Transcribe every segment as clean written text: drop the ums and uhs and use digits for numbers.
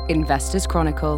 Investors Chronicle.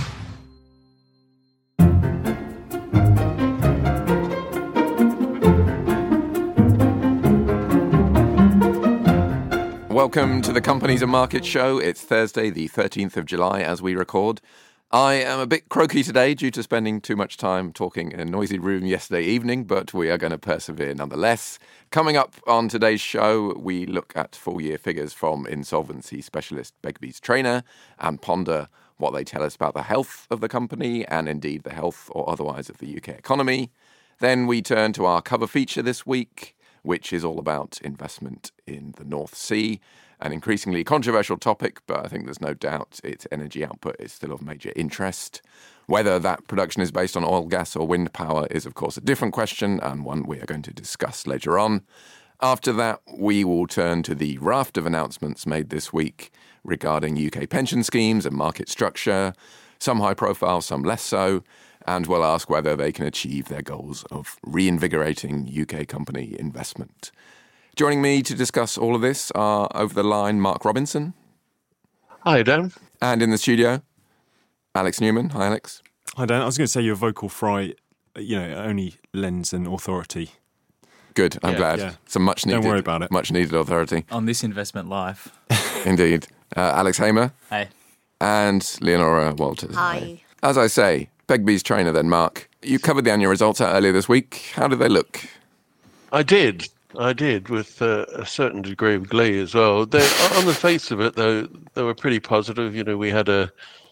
Welcome to the Companies and Markets Show. It's Thursday, the 13th of July, as we record. I am a bit croaky today due to spending too much time talking in a noisy room yesterday evening, but we are going to persevere nonetheless. Coming up on today's show, we look at full-year figures from insolvency specialist Begbies Traynor and ponder what they tell us about the health of the company and indeed the health or otherwise of the UK economy. Then we turn to our cover feature this week, which is all about investment in the North Sea, an increasingly controversial topic, but I think there's no doubt its energy output is still of major interest. Whether that production is based on oil, gas or wind power is, of course, a different question, and one we are going to discuss later on. After that, we will turn to the raft of announcements made this week regarding UK pension schemes and market structure, some high profile, some less so, and we'll ask whether they can achieve their goals of reinvigorating UK company investment. Joining me to discuss all of this are over the line Mark Robinson. Hi, Dan. And in the studio, Alex Newman. Hi, Alex. Hi, Dan. I was going to say your vocal fry, only lends an authority. Good. I'm glad. Yeah. Some much needed. Don't worry about it. Much needed authority. On this investment life. Indeed. Alex Hamer. Hey. And Leonora Walters. Hi. As I say, Begbies Traynor then, Mark. You covered the annual results out earlier this week. How did they look? I did, with a certain degree of glee as well. On the face of it, though, they were pretty positive. We had a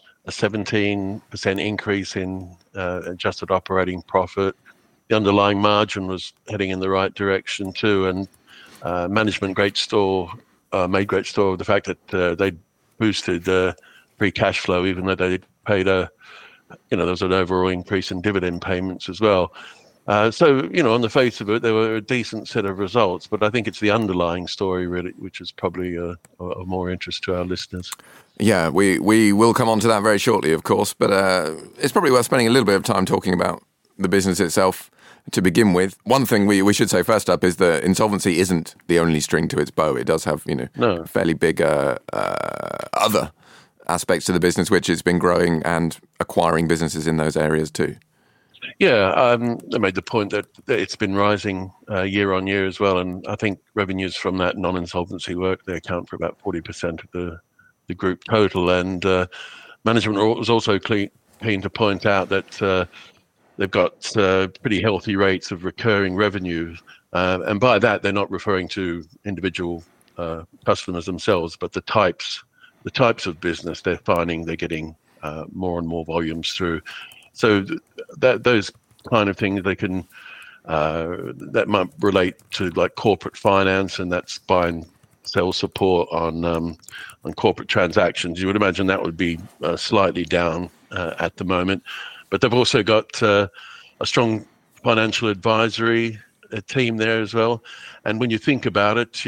17% increase in adjusted operating profit. The underlying margin was heading in the right direction too, and management made great store of the fact that they boosted free cash flow, even though they paid there was an overall increase in dividend payments as well. So, on the face of it, they were a decent set of results, but I think it's the underlying story, really, which is probably of more interest to our listeners. Yeah, we will come on to that very shortly, of course, but it's probably worth spending a little bit of time talking about the business itself to begin with. One thing we should say first up is that insolvency isn't the only string to its bow. It does have, fairly big other aspects to the business, which it's been growing and acquiring businesses in those areas too. Yeah, I made the point that it's been rising year on year as well, and I think revenues from that non-insolvency work, they account for about 40% of the group total, and management was also keen to point out that they've got pretty healthy rates of recurring revenue, and by that they're not referring to individual customers themselves, but the types of business they're finding they're getting more and more volumes through. So those kind of things they can that might relate to like corporate finance, and that's buy and sell support on corporate transactions. You would imagine that would be slightly down at the moment, but they've also got a strong financial advisory team there as well. And when you think about it,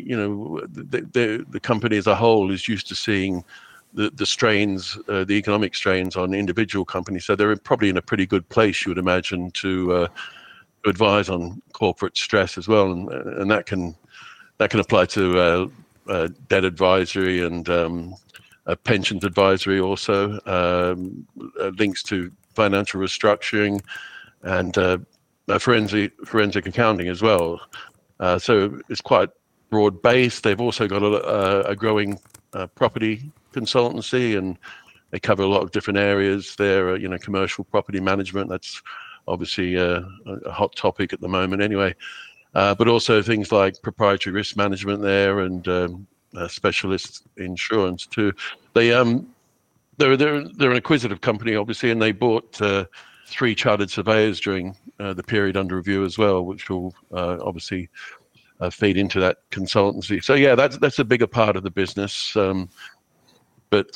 the company as a whole is used to seeing the strains, the economic strains on individual companies. So they're probably in a pretty good place, you would imagine, to advise on corporate stress as well. And that can apply to debt advisory and pensions advisory also, links to financial restructuring and forensic accounting as well. So it's quite broad based. They've also got a growing property consultancy, and they cover a lot of different areas there. Commercial property management, that's obviously a hot topic at the moment anyway, but also things like proprietary risk management there, and specialist insurance too. They're an acquisitive company obviously, and they bought 3 chartered surveyors during the period under review as well, which will obviously feed into that consultancy. So yeah, that's a bigger part of the business. But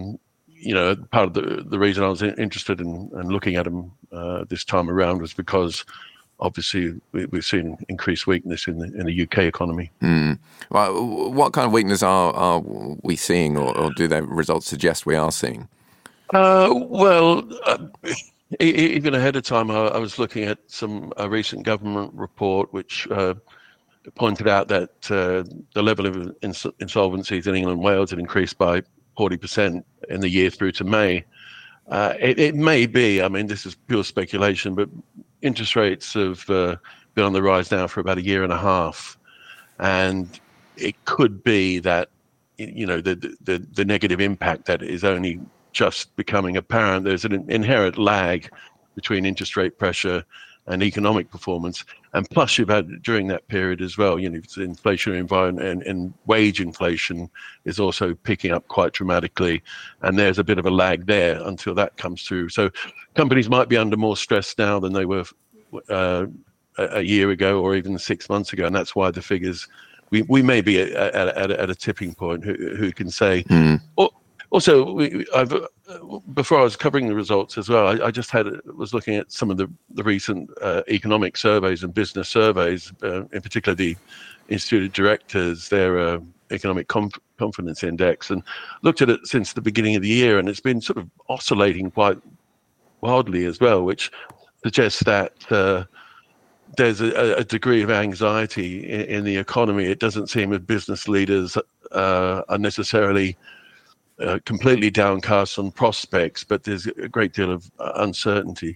part of the reason I was interested in looking at them this time around was because obviously we've seen increased weakness in the UK economy. Well, what kind of weakness are we seeing, or do their results suggest we are seeing? Even ahead of time, I was looking at a recent government report which pointed out that the level of insolvencies in England and Wales had increased by 40% in the year through to May. It may be, I mean, this is pure speculation, but interest rates have been on the rise now for about a year and a half. And it could be that, the negative impact that is only just becoming apparent. There's an inherent lag between interest rate pressure and economic performance. And plus you've had during that period as well, the inflationary environment and wage inflation is also picking up quite dramatically. And there's a bit of a lag there until that comes through. So companies might be under more stress now than they were a year ago or even 6 months ago. And that's why the figures, we may be at a tipping point. Who can say? Also, before I was covering the results as well, I just was looking at some of the recent economic surveys and business surveys, in particular the Institute of Directors, their economic confidence index, and looked at it since the beginning of the year, and it's been sort of oscillating quite wildly as well, which suggests that there's a degree of anxiety in the economy. It doesn't seem that business leaders are necessarily completely downcast on prospects, but there's a great deal of uncertainty.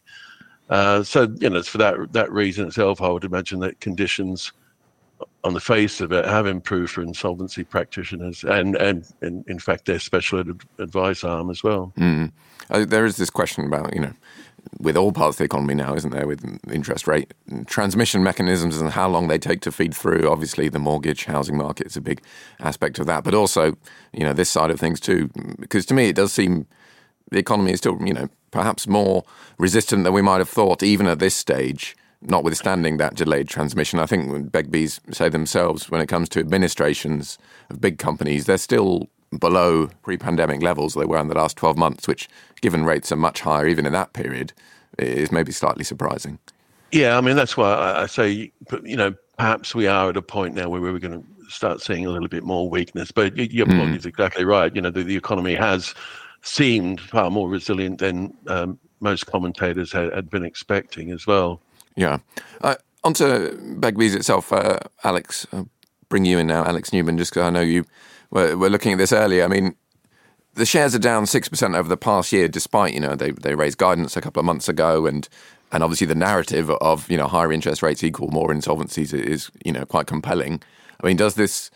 So, it's for that reason itself, I would imagine that conditions on the face of it have improved for insolvency practitioners and in fact, their special advice arm as well. There is this question about, with all parts of the economy now, isn't there, with interest rate transmission mechanisms and how long they take to feed through. Obviously, the mortgage housing market is a big aspect of that, but also, this side of things too, because to me it does seem the economy is still, perhaps more resistant than we might have thought, even at this stage, notwithstanding that delayed transmission. I think Begbies say themselves, when it comes to administrations of big companies, they're still below pre-pandemic levels they were in the last 12 months, which, given rates are much higher even in that period, is maybe slightly surprising. Yeah, I mean, that's why I say, perhaps we are at a point now where we're going to start seeing a little bit more weakness. But your point is exactly right. The economy has seemed far more resilient than most commentators had been expecting as well. Yeah. Onto Begbies itself, Alex, I'll bring you in now, Alex Newman, just because I know you were looking at this earlier. I mean, the shares are down 6% over the past year, despite, they raised guidance a couple of months ago, and obviously the narrative of, higher interest rates equal more insolvencies is, quite compelling. I mean, does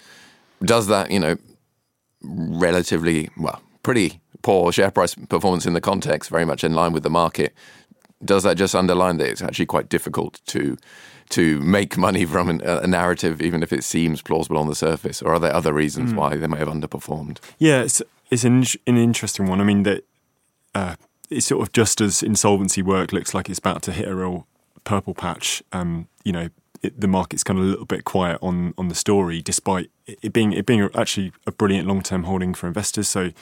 that, relatively, pretty poor share price performance in the context, very much in line with the market, does that just underline that it's actually quite difficult to make money from a narrative, even if it seems plausible on the surface? Or are there other reasons why they may have underperformed? Yeah, it's an interesting one. I mean, that it's sort of just as insolvency work looks like it's about to hit a real purple patch. The market's kind of a little bit quiet on the story, despite it being actually a brilliant long-term holding for investors. So,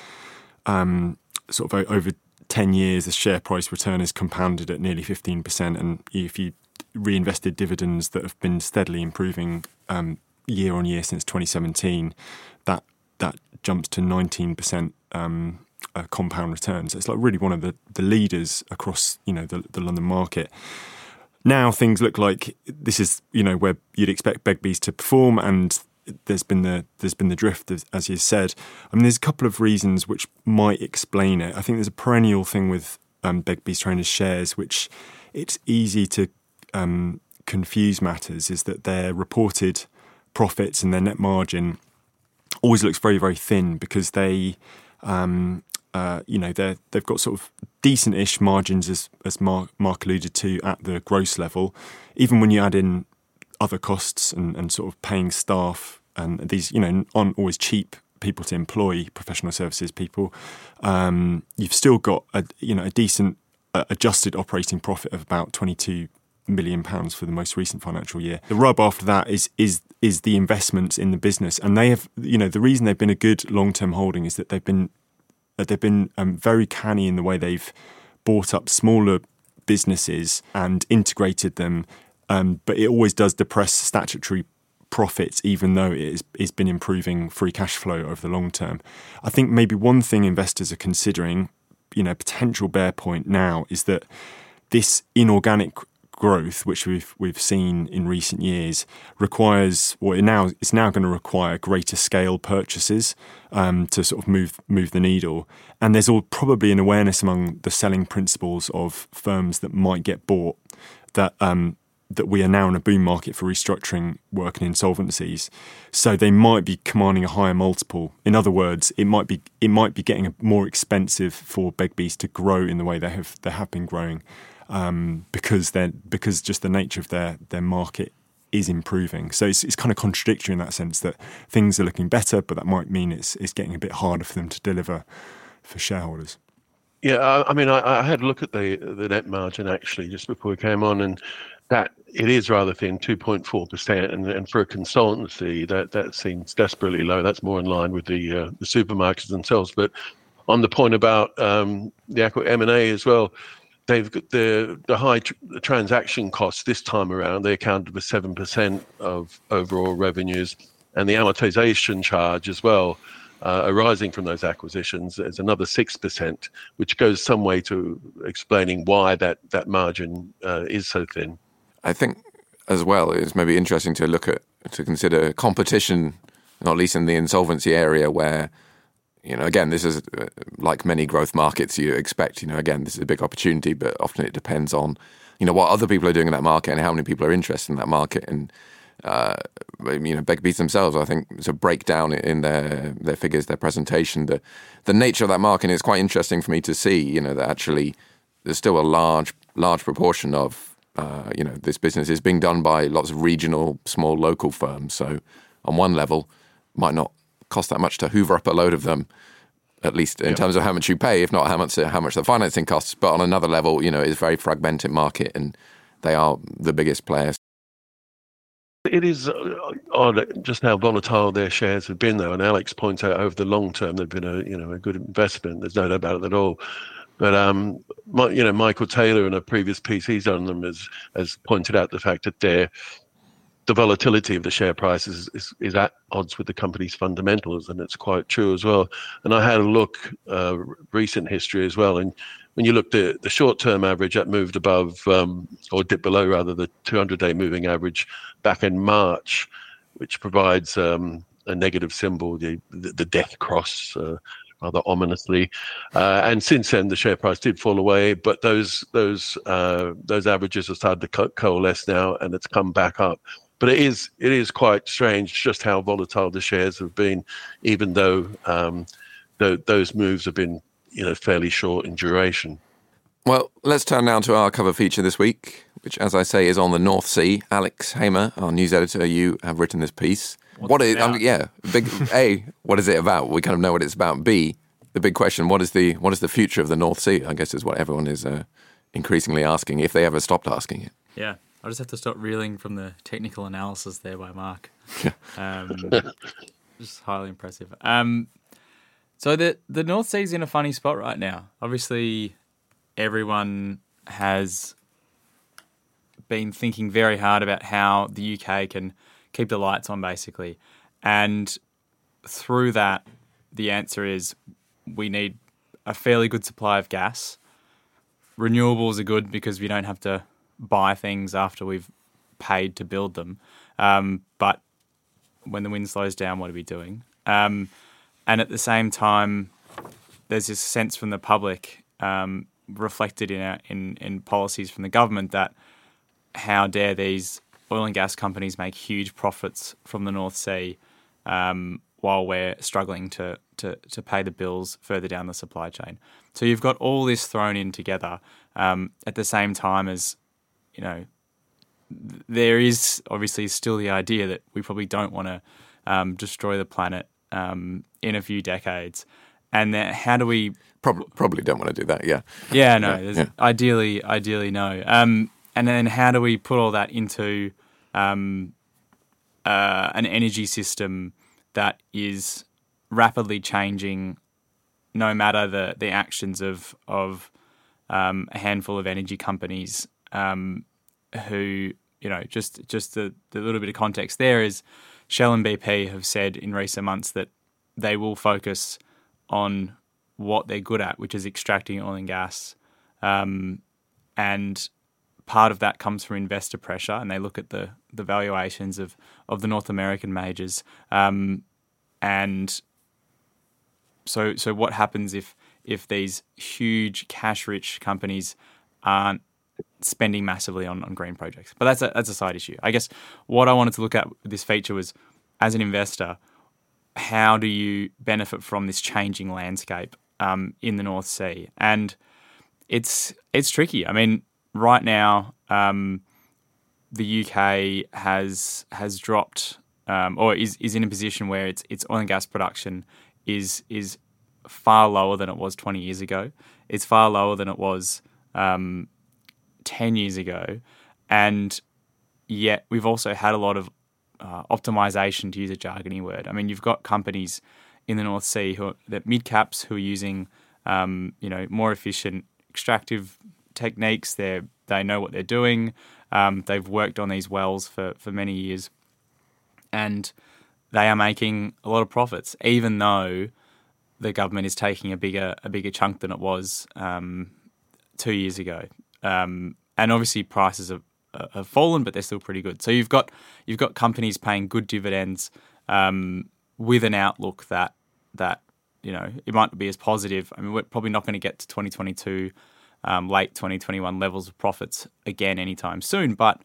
sort of over 10 years, the share price return has compounded at nearly 15%, and if you reinvested dividends that have been steadily improving year on year since 2017, that jumps to 19% compound returns. So it's like really one of the leaders across the London market. Now things look like this is where you'd expect Begbies to perform, and there's been the drift, as you said. I mean, there's a couple of reasons which might explain it. I think there's a perennial thing with Begbies Traynors shares, which it's easy to confuse matters, is that their reported profits and their net margin always looks very, very thin, because they've got sort of decent-ish margins, as Mark alluded to, at the gross level. Even when you add in other costs and sort of paying staff, and these aren't always cheap people to employ, professional services people, you've still got a decent adjusted operating profit of about £22 million for the most recent financial year. The rub after that is the investments in the business, and they have the reason they've been a good long-term holding is that they've been very canny in the way they've bought up smaller businesses and integrated them, but it always does depress statutory profits, even though it has been improving free cash flow over the long term. I think maybe one thing investors are considering, potential bear point now, is that this inorganic growth, which we've seen in recent years, requires, or it's now going to require greater scale purchases to sort of move the needle. And there's probably an awareness among the selling principals of firms that might get bought that we are now in a boom market for restructuring work and insolvencies. So they might be commanding a higher multiple. In other words, it might be getting more expensive for Begbies to grow in the way they have been growing, because just the nature of their market is improving. So it's kind of contradictory in that sense that things are looking better, but that might mean it's getting a bit harder for them to deliver for shareholders. Yeah, I mean, I had a look at the net margin actually just before we came on, and that it is rather thin, 2.4%, and for a consultancy that seems desperately low. That's more in line with the supermarkets themselves. But on the point about the M&A as well, they've got the high transaction costs this time around. They accounted for 7% of overall revenues, and the amortization charge as well, arising from those acquisitions, is another 6%, which goes some way to explaining why that margin is so thin. I think as well it's maybe interesting to consider competition, not least in the insolvency area, where, again, this is like many growth markets you expect, again, this is a big opportunity, but often it depends on, what other people are doing in that market and how many people are interested in that market. And, Begbies themselves, I think, to break down in their figures, their presentation, the nature of that market is quite interesting for me to see, that actually there's still a large proportion of, this business is being done by lots of regional, small, local firms. So on one level, might not cost that much to hoover up a load of them, at least in terms of how much you pay, if not how much the financing costs. But on another level, it's a very fragmented market, and they are the biggest players. It is odd just how volatile their shares have been, though. And Alex points out over the long term they've been a good investment. There's no doubt about it at all. But Michael Taylor, in a previous piece he's done them, has pointed out the fact that the volatility of the share price is at odds with the company's fundamentals, and it's quite true as well. And I had a look recent history as well, and when you looked at the short-term average, that moved above, or dipped below rather, the 200-day moving average back in March, which provides a negative symbol, the death cross, rather ominously. And since then, the share price did fall away, but those averages have started to coalesce now, and it's come back up. But it is quite strange just how volatile the shares have been, even though those moves have been fairly short in duration. Well, let's turn now to our cover feature this week, which, as I say, is on the North Sea. Alex Hamer, our news editor, you have written this piece. What is it about? We kind of know what it's about. B, the big question: what is the future of the North Sea? I guess is what everyone is increasingly asking, if they ever stopped asking it. Yeah, I just have to stop reeling from the technical analysis there by Mark. Just highly impressive. So the North Sea's in a funny spot right now. Obviously, everyone has been thinking very hard about how the UK can keep the lights on, basically. And through that, the answer is we need a fairly good supply of gas. Renewables are good because we don't have to buy things after we've paid to build them. But when the wind slows down, what are we doing? And at the same time, there's this sense from the public, reflected in policies from the government, that how dare these oil and gas companies make huge profits from the North Sea while we're struggling to pay the bills further down the supply chain. So you've got all this thrown in together at the same time as, there is obviously still the idea that we probably don't want to destroy the planet in a few decades. And then how do we... Probably don't want to do that, yeah. Yeah, no. Yeah. Ideally, no. And then how do we put all that into an energy system that is rapidly changing, no matter the actions of a handful of energy companies who, just the little bit of context there is Shell and BP have said in recent months that they will focus on what they're good at, which is extracting oil and gas, and part of that comes from investor pressure, and they look at the valuations of the North American majors. And so what happens if these huge cash-rich companies aren't spending massively on green projects? But that's a side issue. I guess what I wanted to look at with this feature was, as an investor, how do you benefit from this changing landscape in the North Sea? And it's tricky. I mean, right now, the UK has dropped or is in a position where its oil and gas production is far lower than it was 20 years ago. It's far lower than it was 10 years ago, and yet we've also had a lot of optimization, to use a jargony word. I mean, you've got companies in the North Sea that mid caps who are using more efficient extractive techniques. They know what they're doing. They've worked on these wells for many years, and they are making a lot of profits, even though the government is taking a bigger chunk than it was 2 years ago. And obviously prices have fallen, but they're still pretty good. So you've got companies paying good dividends with an outlook that it might not be as positive. I mean, we're probably not going to get to 2022, late 2021 levels of profits again anytime soon. But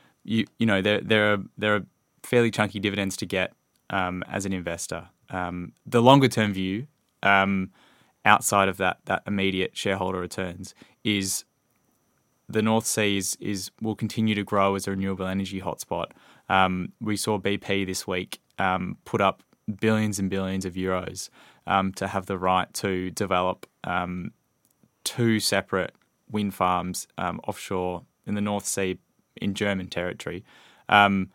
there are fairly chunky dividends to get as an investor. The longer term view, outside of that immediate shareholder returns, is the North Sea will continue to grow as a renewable energy hotspot. We saw BP this week put up billions and billions of euros to have the right to develop 2 separate wind farms offshore in the North Sea in German territory. That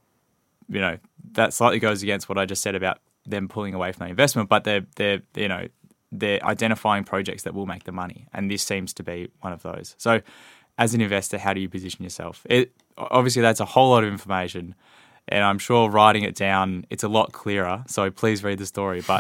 slightly goes against what I just said about them pulling away from the investment, but they're identifying projects that will make the money, and this seems to be one of those. So, as an investor, how do you position yourself? Obviously, that's a whole lot of information, and I'm sure writing it down, it's a lot clearer. So please read the story. But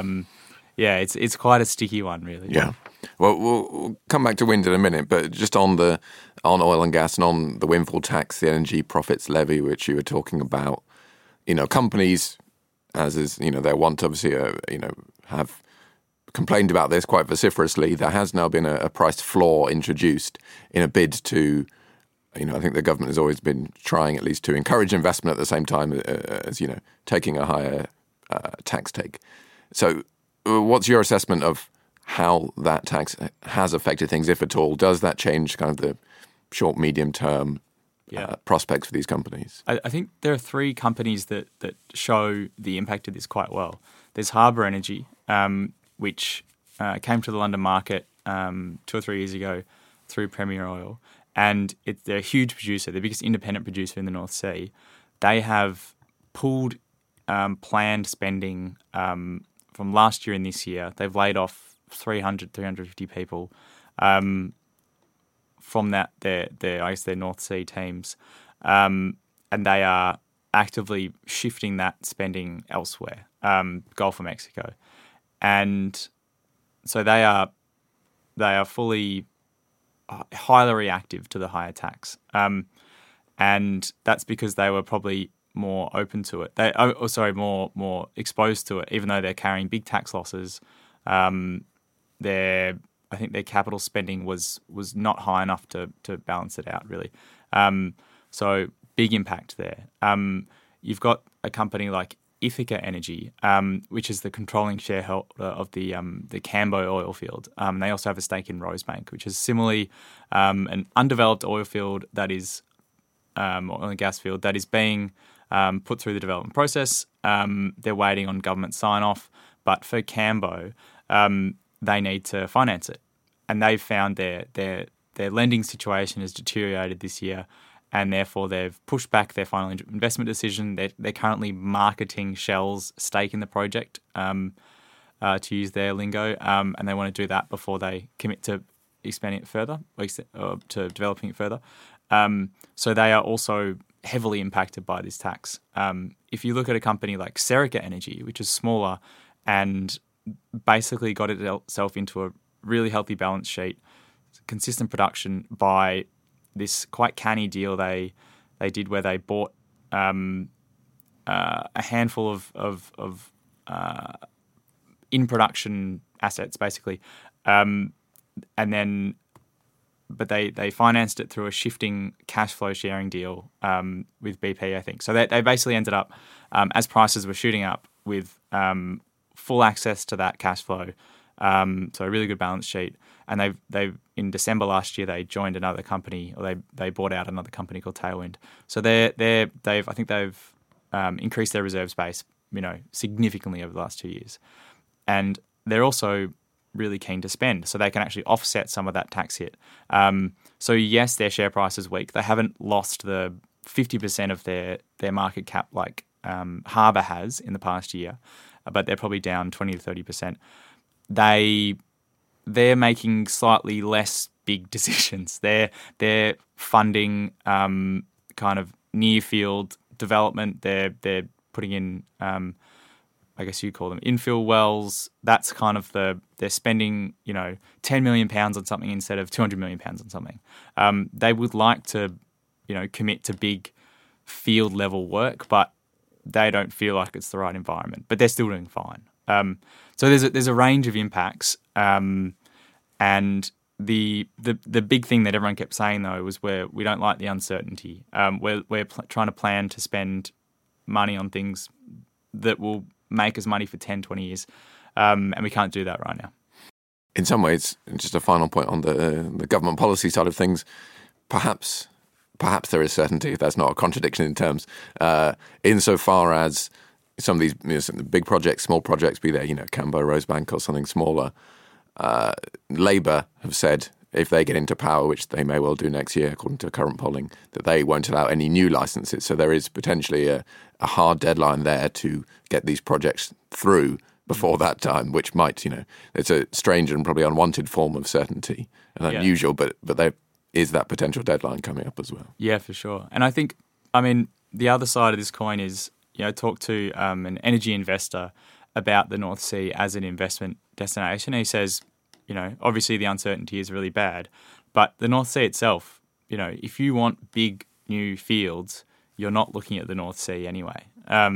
it's quite a sticky one, really. Yeah. Well, we'll come back to wind in a minute, but just on oil and gas and on the windfall tax, the energy profits levy, which you were talking about, companies, as is their want, obviously, have complained about this quite vociferously. There has now been a price floor introduced in a bid to, I think the government has always been trying at least to encourage investment at the same time as, taking a higher tax take. So what's your assessment of how that tax has affected things, if at all? Does that change kind of the short, medium term prospects for these companies? I think there are 3 companies that show the impact of this quite well. There's Harbour Energy, which came to the London market 2 or 3 years ago through Premier Oil, and they're a huge producer, the biggest independent producer in the North Sea. They have pulled planned spending from last year and this year. They've laid off 350 people from their North Sea teams, and they are actively shifting that spending elsewhere, Gulf of Mexico. And so they are fully highly reactive to the higher tax, and that's because they were probably more open to it. More exposed to it, even though they're carrying big tax losses. I think their capital spending was not high enough to balance it out, really. So big impact there. You've got a company like Ithaca Energy, which is the controlling shareholder of the Cambo oil field. They also have a stake in Rosebank, which is similarly an undeveloped oil field that is oil and gas field that is being put through the development process. They're waiting on government sign-off, but for Cambo, they need to finance it, and they've found their lending situation has deteriorated this year. And therefore, they've pushed back their final investment decision. They're currently marketing Shell's stake in the project, to use their lingo, and they want to do that before they commit to expanding it further, or to developing it further. So they are also heavily impacted by this tax. If you look at a company like Serica Energy, which is smaller and basically got itself into a really healthy balance sheet, consistent production by this quite canny deal they did where they bought a handful of in production assets, basically, and then. But they financed it through a shifting cash flow sharing deal with BP, I think. So they basically ended up, as prices were shooting up, with full access to that cash flow. So a really good balance sheet. And they've in December last year they joined another company, or they bought out another company called Tailwind. So they've increased their reserves base, significantly over the last 2 years, and they're also really keen to spend, so they can actually offset some of that tax hit. So yes, their share price is weak. They haven't lost the 50% of their market cap like Harbour has in the past year, but they're probably down 20 to 30%. They're making slightly less big decisions. They're funding kind of near field development. They're putting in I guess you call them infill wells. That's kind of they're spending, £10 million on something instead of £200 million on something. They would like to, commit to big field level work, but they don't feel like it's the right environment. But they're still doing fine. So there's a range of impacts, and the big thing that everyone kept saying though was we don't like the uncertainty. We're trying to plan to spend money on things that will make us money for 10, 20 years. And we can't do that right now. In some ways, just a final point on the government policy side of things, perhaps there is certainty, if that's not a contradiction in terms, insofar as some of these some of the big projects, small projects, be there, Cambo, Rosebank or something smaller, Labour have said if they get into power, which they may well do next year, according to current polling, that they won't allow any new licences. So there is potentially a hard deadline there to get these projects through before that time, which might, it's a strange and probably unwanted form of certainty and unusual, but there is that potential deadline coming up as well. Yeah, for sure. And I think, the other side of this coin is, talk to an energy investor about the North Sea as an investment destination. He says, obviously the uncertainty is really bad, but the North Sea itself, if you want big new fields, you're not looking at the North Sea anyway.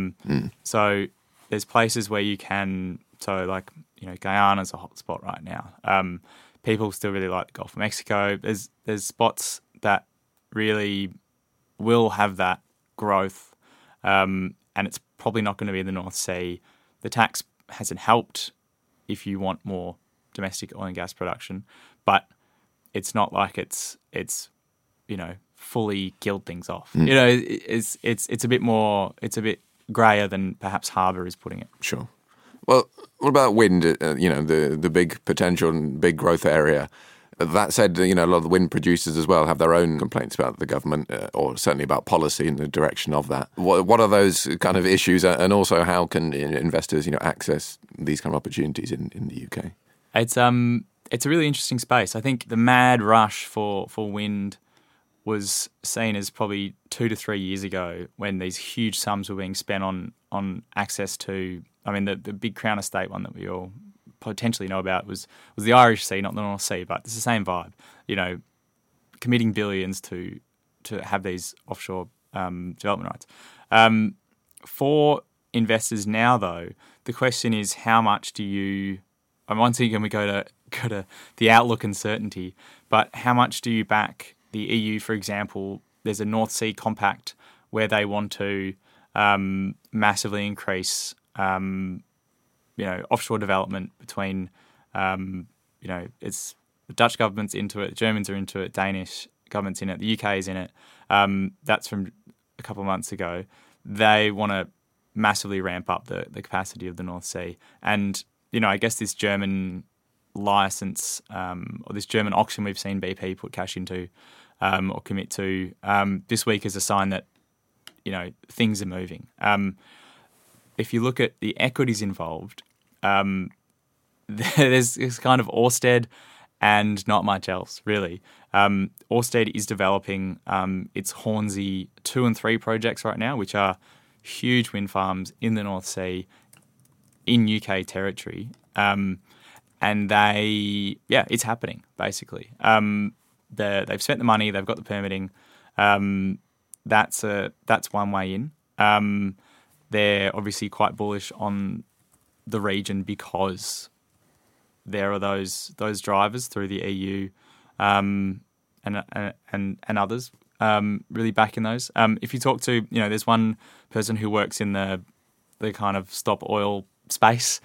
So there's places where you can, Guyana's a hot spot right now. People still really like the Gulf of Mexico. There's spots that really will have that growth, and it's probably not going to be in the North Sea. The tax hasn't helped if you want more domestic oil and gas production, but it's not like it's fully killed things off. It's a bit more, it's a bit grayer than perhaps Harbour is putting it. Sure. Well, what about wind? The big potential and big growth area. That said, a lot of the wind producers as well have their own complaints about the government, or certainly about policy in the direction of that. What are those kind of issues, and also how can investors, access these kind of opportunities in the UK? It's a really interesting space. I think the mad rush for wind was seen as probably 2 to 3 years ago, when these huge sums were being spent on access to. The big Crown Estate one that we all potentially know about was the Irish Sea, not the North Sea, but it's the same vibe. Committing billions to have these offshore development rights. For investors now, though, the question is how much do you? Once again, we go to the outlook and certainty, but how much do you back the EU, for example? There's a North Sea Compact where they want to massively increase offshore development between, it's the Dutch government's into it, the Germans are into it, Danish government's in it, the UK is in it. That's from a couple of months ago. They want to massively ramp up the capacity of the North Sea. And, I guess this German license, or this German auction we've seen BP put cash into, or commit to, this week is a sign that, things are moving. If you look at the equities involved, there's kind of Ørsted and not much else, really. Ørsted is developing its Hornsea 2 and 3 projects right now, which are huge wind farms in the North Sea in UK territory. And it's happening, basically. they've spent the money, they've got the permitting. That's one way in. They're obviously quite bullish on the region because there are those drivers through the EU and others really backing those. If you talk to, there's one person who works in the kind of stop oil space,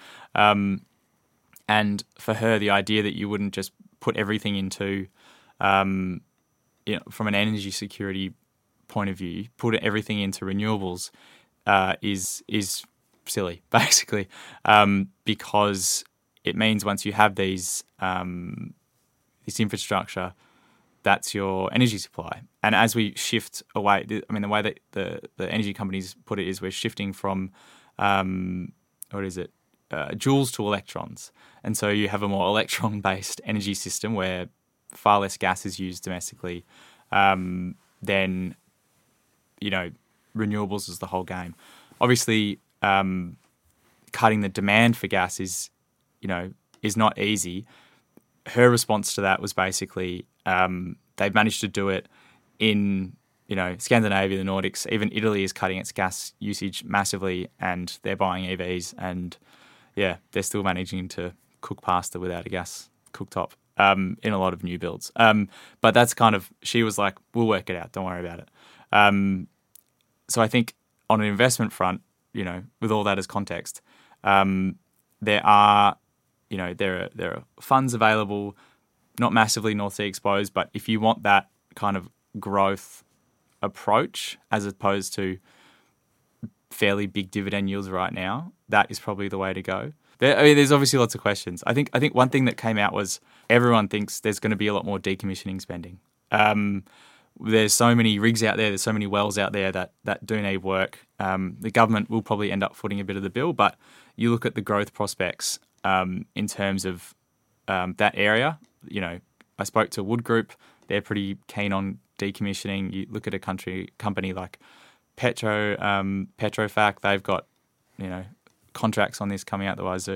and for her, the idea that you wouldn't just put everything into, from an energy security point of view, put everything into renewables is silly, basically, because it means once you have this infrastructure, that's your energy supply. And as we shift away, the way that the energy companies put it is we're shifting from, joules to electrons. And so you have a more electron-based energy system where far less gas is used domestically than, renewables is the whole game. Obviously, cutting the demand for gas is not easy. Her response to that was basically they've managed to do it in Scandinavia, the Nordics. Even Italy is cutting its gas usage massively, and they're buying EVs, and they're still managing to cook pasta without a gas cooktop in a lot of new builds. But that's she was like, we'll work it out, don't worry about it. So I think on an investment front, with all that as context, there are funds available, not massively North Sea exposed, but if you want that kind of growth approach as opposed to fairly big dividend yields right now, that is probably the way to go. There's obviously lots of questions. I think one thing that came out was everyone thinks there's going to be a lot more decommissioning spending. There's so many rigs out there, there's so many wells out there that do need work. The government will probably end up footing a bit of the bill, but you look at the growth prospects in terms of that area. I spoke to Wood Group. They're pretty keen on decommissioning. You look at a company like Petrofac. They've got, contracts on this coming out the wazoo.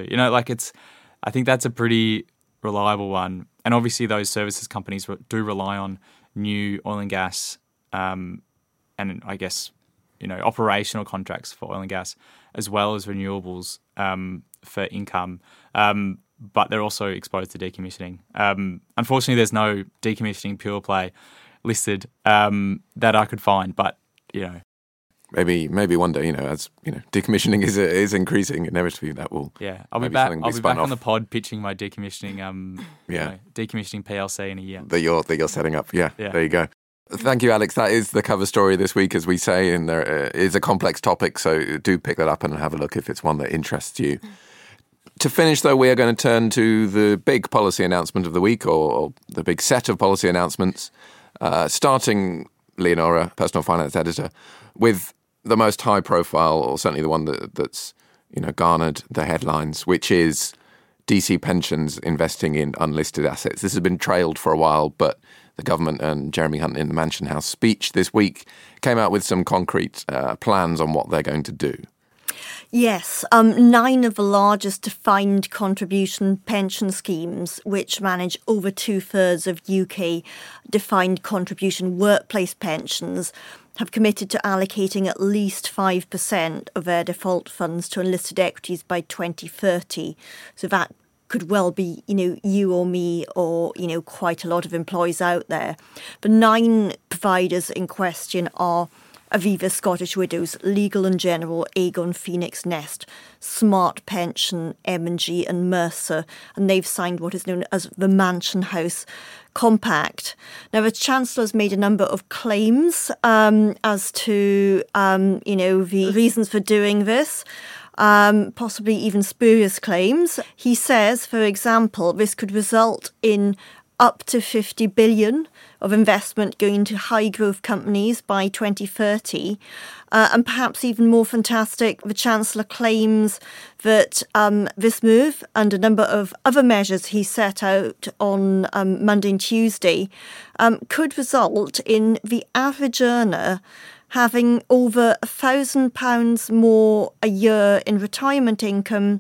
I think that's a pretty reliable one. And obviously those services companies do rely on new oil and gas and I guess, operational contracts for oil and gas as well as renewables for income. But they're also exposed to decommissioning. Unfortunately, there's no decommissioning pure play listed that I could find, but, Maybe one day, as decommissioning is increasing, inevitably that will. Yeah, I'll be back on the pod pitching my decommissioning. Decommissioning PLC in a year that you're setting up. Yeah, there you go. Thank you, Alex. That is the cover story this week, as we say, and there is a complex topic, so do pick that up and have a look if it's one that interests you. To finish, though, we are going to turn to the big policy announcement of the week, or the big set of policy announcements, starting, Leonora, personal finance editor, with the most high profile, or certainly the one that's garnered the headlines, which is DC pensions investing in unlisted assets. This has been trailed for a while, but the government and Jeremy Hunt in the Mansion House speech this week came out with some concrete plans on what they're going to do. Yes, 9 of the largest defined contribution pension schemes, which manage over 2/3 of UK defined contribution workplace pensions, have committed to allocating at least 5% of their default funds to unlisted equities by 2030. So that could well be, you or me or, quite a lot of employees out there. The 9 providers in question are Aviva Scottish Widows, Legal & General, Aegon, Phoenix Nest, Smart Pension, M&G and Mercer, and they've signed what is known as the Mansion House Compact. Now, the Chancellor has made a number of claims as to, the reasons for doing this. Possibly even spurious claims. He says, for example, this could result in up to 50 billion of investment going into high-growth companies by 2030. And perhaps even more fantastic, the Chancellor claims that this move and a number of other measures he set out on Monday and Tuesday could result in the average earner having over £1,000 more a year in retirement income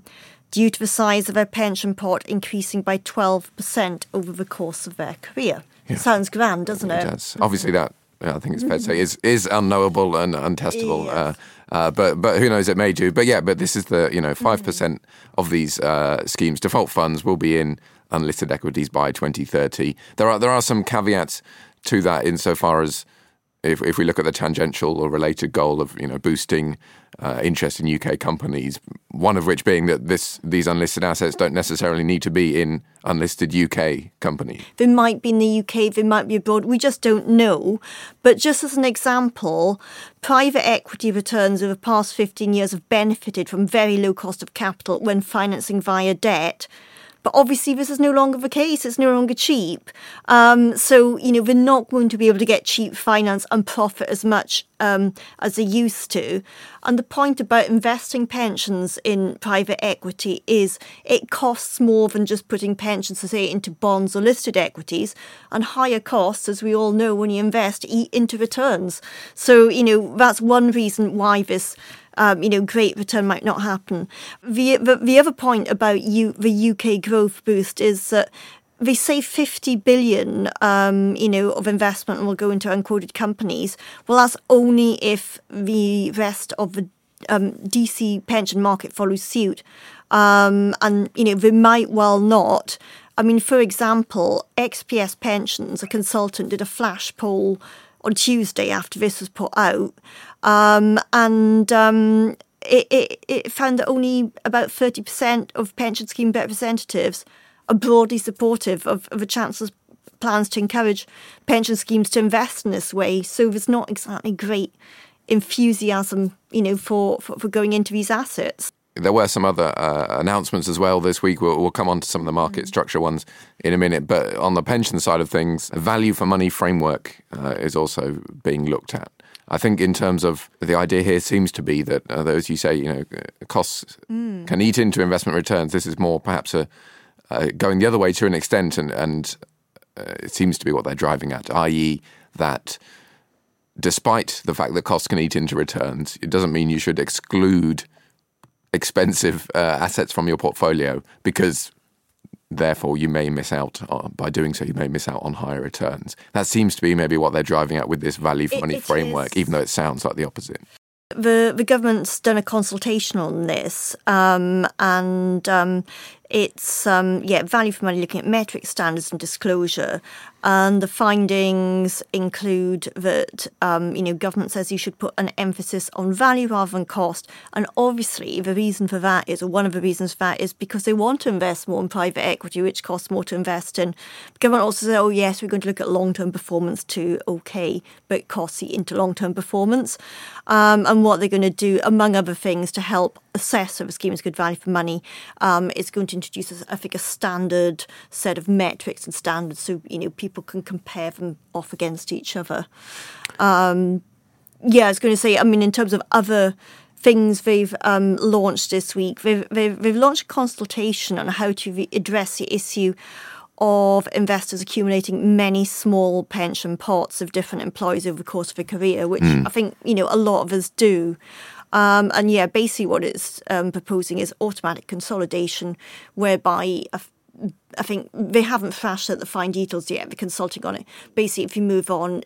due to the size of their pension pot increasing by 12% over the course of their career. Yeah. Sounds grand, doesn't it? It does. Obviously, that I think it's fair to say is unknowable and untestable. Yes. But who knows? It may do. But this is the 5% of these schemes, default funds, will be in unlisted equities by 2030. There are some caveats to that insofar as if we look at the tangential or related goal of boosting interest in UK companies, one of which being that these unlisted assets don't necessarily need to be in unlisted UK companies. They might be in the UK, they might be abroad, we just don't know. But just as an example, private equity returns over the past 15 years have benefited from very low cost of capital when financing via debt. But obviously this is no longer the case. It's no longer cheap. So, they're not going to be able to get cheap finance and profit as much as they used to. And the point about investing pensions in private equity is it costs more than just putting pensions, say, into bonds or listed equities, and higher costs, as we all know, when you invest, eat into returns. So, that's one reason why this great return might not happen. The other point about the UK growth boost is that they say 50 billion, of investment will go into unquoted companies. Well, that's only if the rest of the DC pension market follows suit. And they might well not. I mean, for example, XPS Pensions, a consultant, did a flash poll on Tuesday after this was put out. It found that only about 30% of pension scheme representatives are broadly supportive of the Chancellor's plans to encourage pension schemes to invest in this way. So there's not exactly great enthusiasm, for going into these assets. There were some other announcements as well this week. We'll come on to some of the market structure ones in a minute. But on the pension side of things, a value for money framework is also being looked at. I think in terms of the idea here seems to be that, as you say, costs can eat into investment returns. This is more perhaps going the other way to an extent, and it seems to be what they're driving at, i.e. that despite the fact that costs can eat into returns, it doesn't mean you should exclude expensive assets from your portfolio, because therefore you may miss out by doing so. You may miss out on higher returns. That seems to be maybe what they're driving at with this value for money framework, even though it sounds like the opposite. The government's done a consultation on this, it's value for money, looking at metric standards and disclosure. And the findings include that, government says you should put an emphasis on value rather than cost. And obviously the reason for that is, or one of the reasons for that is because they want to invest more in private equity, which costs more to invest in. The government also says, oh yes, we're going to look at long-term performance too. Okay, but it costs eat into long-term performance. And what they're going to do, among other things, to help assess if a scheme is good value for money, is going to introduce, I think, a standard set of metrics and standards so, people can compare them off against each other. I was going to say, in terms of other things they've launched this week, they've launched a consultation on how to address the issue of investors accumulating many small pension pots of different employees over the course of a career, which I think, a lot of us do. Basically what it's proposing is automatic consolidation, whereby I think they haven't thrashed out the fine details yet. They're consulting on it. Basically, if you move on,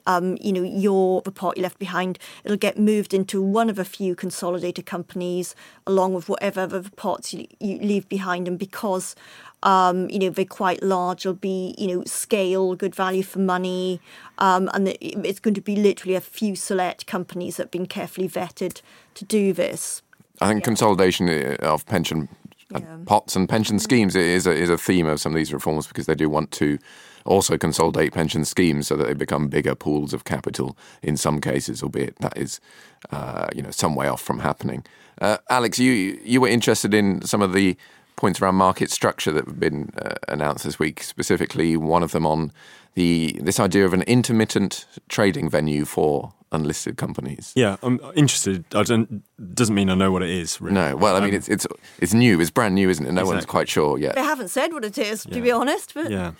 the pot you left behind, it'll get moved into one of a few consolidated companies, along with whatever other pots you leave behind. And because they're quite large, it'll be scale, good value for money, and it's going to be literally a few select companies that have been carefully vetted to do this. I think consolidation of pension pots and pension schemes is a theme of some of these reforms, because they do want to also consolidate pension schemes so that they become bigger pools of capital in some cases, albeit that is some way off from happening. Alex, you were interested in some of the points around market structure that have been announced this week, specifically one of them on this idea of an intermittent trading venue for unlisted companies. Yeah, I'm interested. Doesn't mean I know what it is, really. No, well, it's new. It's brand new, isn't it? No one's quite sure yet. They haven't said what it is, to be honest. But yeah,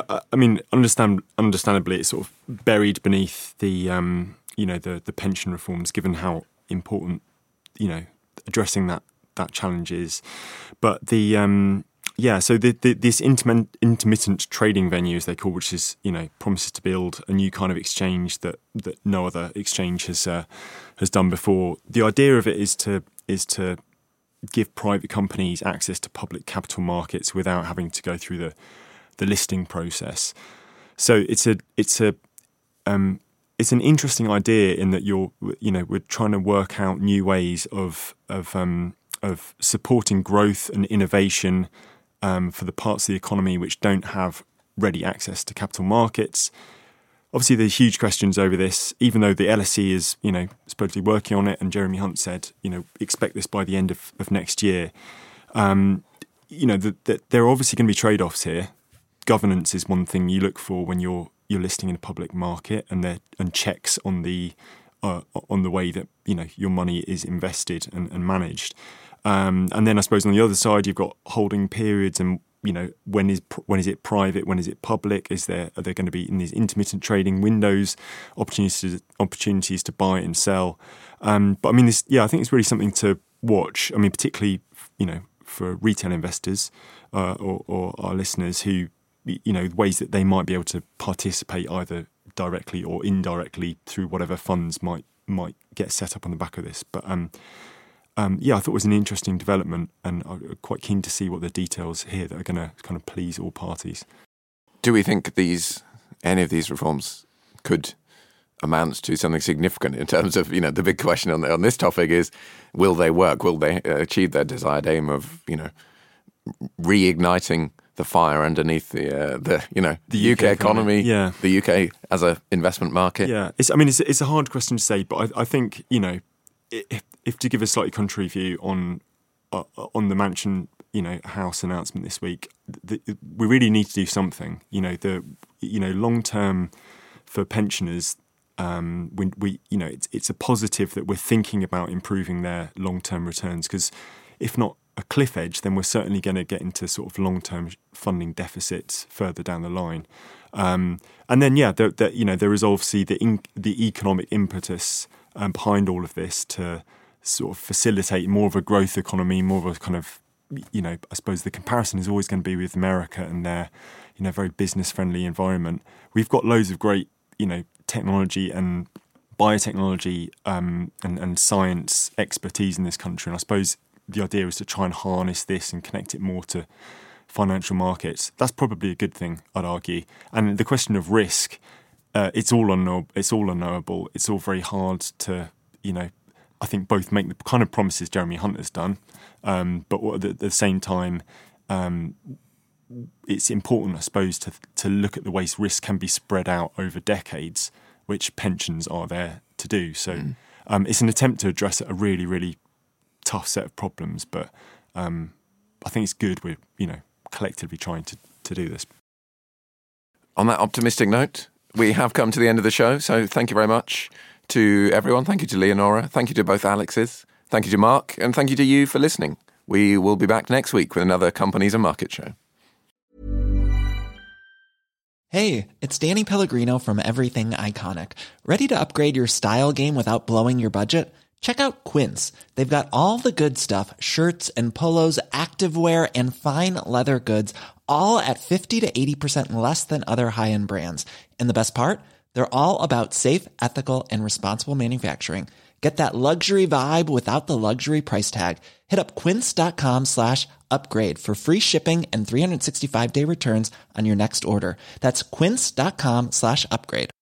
understandably, it's sort of buried beneath the the pension reforms, given how important addressing that that challenge is. But so this intermittent trading venue, as they call, which is, promises to build a new kind of exchange that no other exchange has done before. The idea of it is to give private companies access to public capital markets without having to go through the listing process. So it's an interesting idea in that we're trying to work out new ways of supporting growth and innovation for the parts of the economy which don't have ready access to capital markets. Obviously, there's huge questions over this, even though the LSE is, supposedly working on it, and Jeremy Hunt said, expect this by the end of next year. There are obviously going to be trade-offs here. Governance is one thing you look for when you're listing in a public market, and checks on the way that your money is invested and managed. And then I suppose on the other side you've got holding periods, and when is it private, when is it public? Are there going to be in these intermittent trading windows opportunities to buy and sell? But I mean, I think it's really something to watch. I mean, particularly for retail investors or our listeners who ways that they might be able to participate either directly or indirectly through whatever funds might get set up on the back of this. But I thought it was an interesting development, and I'm quite keen to see what the details here that are going to kind of please all parties. Do we think any of these reforms could amount to something significant in terms of, the big question on this topic is, will they work? Will they achieve their desired aim of, reigniting the fire underneath the UK economy, the UK as an investment market? Yeah, it's a hard question to say, but I think, if to give a slightly contrary view on the Mansion, House announcement this week, we really need to do something. Long term for pensioners, it's a positive that we're thinking about improving their long term returns, because if not a cliff edge, then we're certainly going to get into sort of long term funding deficits further down the line. And then there is obviously the economic impetus behind all of this to sort of facilitate more of a growth economy, more of a kind of, I suppose the comparison is always going to be with America and their, very business-friendly environment. We've got loads of great, technology and biotechnology and science expertise in this country. And I suppose the idea is to try and harness this and connect it more to financial markets. That's probably a good thing, I'd argue. And the question of risk, it's all unknowable. It's all very hard to, I think both make the kind of promises Jeremy Hunt has done, but at the same time, it's important, I suppose, to look at the ways risk can be spread out over decades, which pensions are there to do. So it's an attempt to address a really, really tough set of problems, but I think it's good we're, collectively trying to do this. On that optimistic note, we have come to the end of the show, so thank you very much to everyone. Thank you to Leonora. Thank you to both Alexes. Thank you to Mark. And thank you to you for listening. We will be back next week with another Companies and Market Show. Hey, it's Danny Pellegrino from Everything Iconic. Ready to upgrade your style game without blowing your budget? Check out Quince. They've got all the good stuff, shirts and polos, activewear, and fine leather goods, all at 50 to 80% less than other high-end brands. And the best part? They're all about safe, ethical, and responsible manufacturing. Get that luxury vibe without the luxury price tag. Hit up quince.com/upgrade for free shipping and 365-day returns on your next order. That's quince.com/upgrade.